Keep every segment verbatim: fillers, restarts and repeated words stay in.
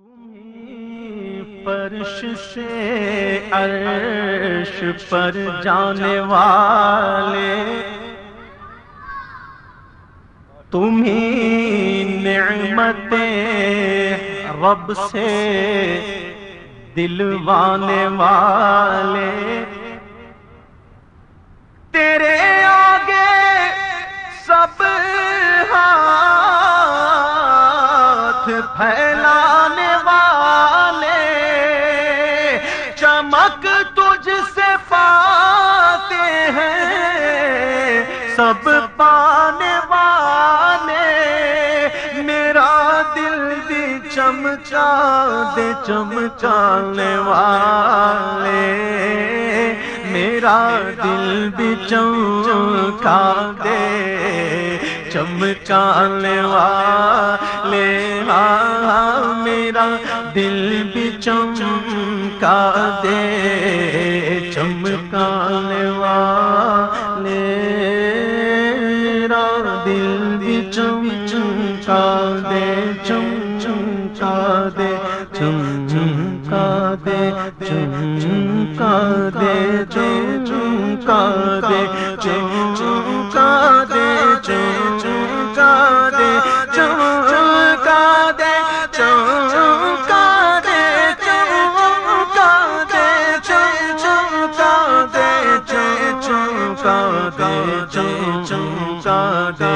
تمہیں فرش سے عرش پر جانے والے، تمہیں نعمتیں رب سے دلوانے والے، تیرے آگے سب ہاتھ پھیلانے والے، چمک تجھ سے پاتے ہیں سب پانے والے، میرا دل بھی چمچا دے چمچانے والے، میرا دل بھی چمکا دے چمکانے والے، ہاں میرا دل بھی چمکا دے چمکانے والے، میرا دل بھی چمکا دے چمکا دے چمکا دے چمکا دے چمکا دے چمکا دے چمکا دے چمکا دے چمکا دے چمکا دے چمکا دے چمکا دے چمکا دے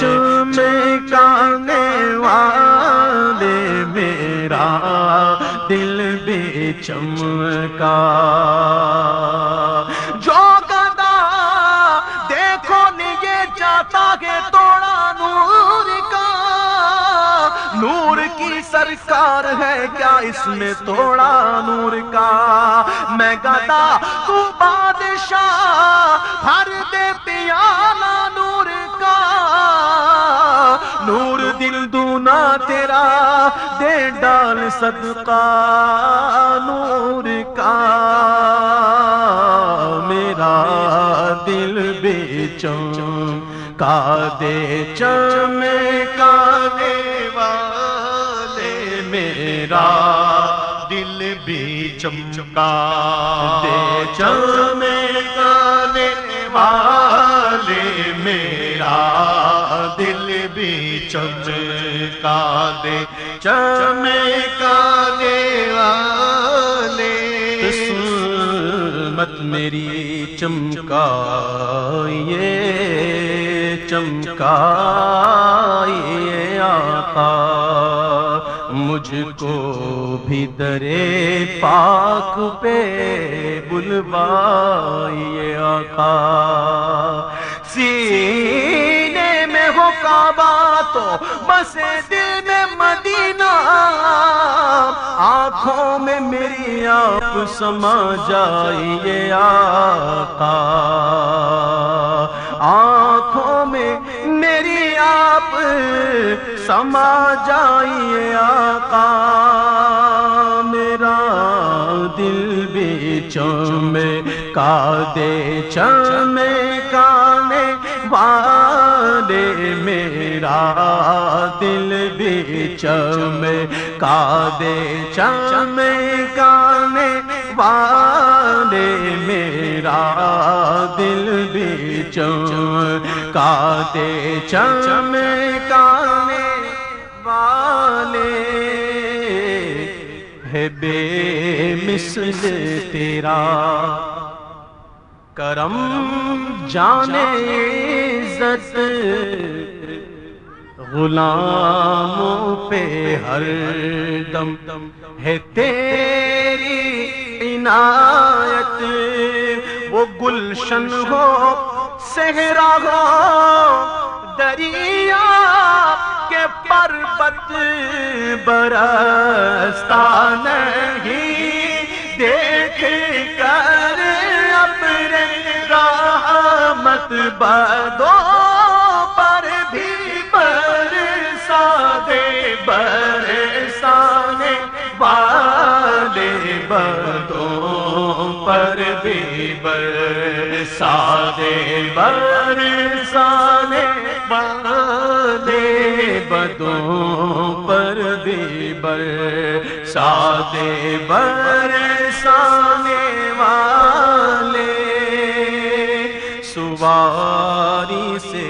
چمکانے والے، میرا دل بھی چمکا، جو گدا دیکھو یہ چاہتا ہے توڑا نور کا، نور کی سرکار ہے کیا اس میں توڑا نور کا، میں گدا تو بادشاہ بھر دے پیالہ نور کا، نور دل دونا تیرا دے ڈال صدقہ نور کا، میرا دل بھی چمکا دے چمکانے والے، میرا دل بھی چمکا دے چمکانے والے، میرا دل بھی چمکا دے چمکانے والے، قسمت میری چمکائیے چمکائیے آقا، مجھ کو بھی درے پاک پہ بلوائیے آقا، سینے میں ہو کعبہ تو بسے دل میں مدینہ، آنکھوں میں میری آپ سما جائیے آقا، آنکھوں میں میری آپ سما جائیے آقا، میرا دل بھی چمکا دے چمکانے والے، میرا دل بھی چمکا دے چمکانے والے، میرا دل بھی چمکا دے چمکانے والے، ہے بے مثل تیرا کرم جانے عزت، غلاموں پہ ہر دم ہے تیری عنایت، وہ گلشن ہو صحرا ہو دریا کے پربت برستا نہیں، دیکھ کر ابر رحمت بدوں پر بھی برسا دے، برسانے والے بدوں پر بھی برسا دے، برسانے والے بدوں پر بھی برساتے برسانے والے، سواری سے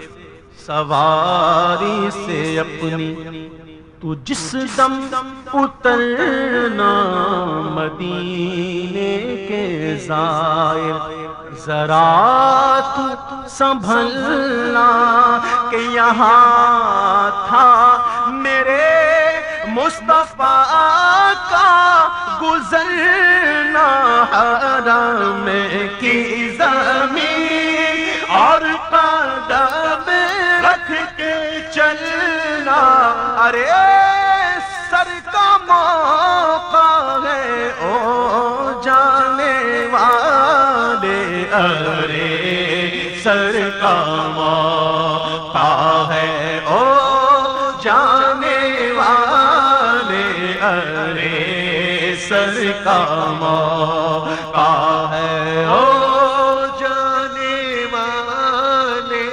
سواری سے اپنی تو جس دم اترنا مدینے کے زائر، ذرا تو سنبھلنا کہ یہاں تھا میرے مصطفیٰ کا گزرنا، حرم کی زمین اور قدم رکھ کے چلنا، ارے سر کا موقع ہے او جانے والے، ارے سر کا موقع ہے او جانے والے، ارے سر کا موقع ہے او جانے والے۔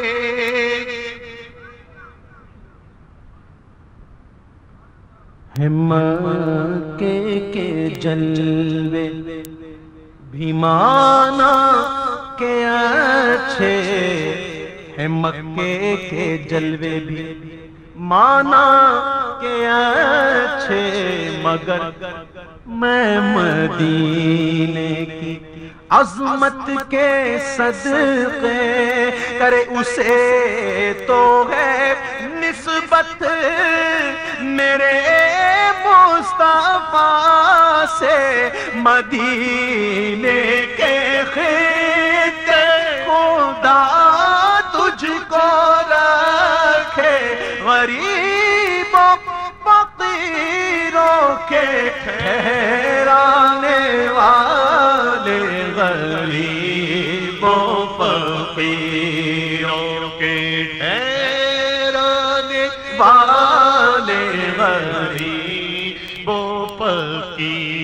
ہے مکے کے جلوے بھی مانا کے اچھے، ہے مکے کے جلوے بھی مانا کے اچھے، مگر میں مدینے کی عظمت کے صدقے کرے اسے تو ہے نسبت میرے مصطفیٰ سے، مدینے کے خطے خدا تجھ کو رکھے، غریبوں فقیروں کے ٹھہرانے والے، غریبوں فقیروں کے ٹھہرانے والے، غریبوں فقیروں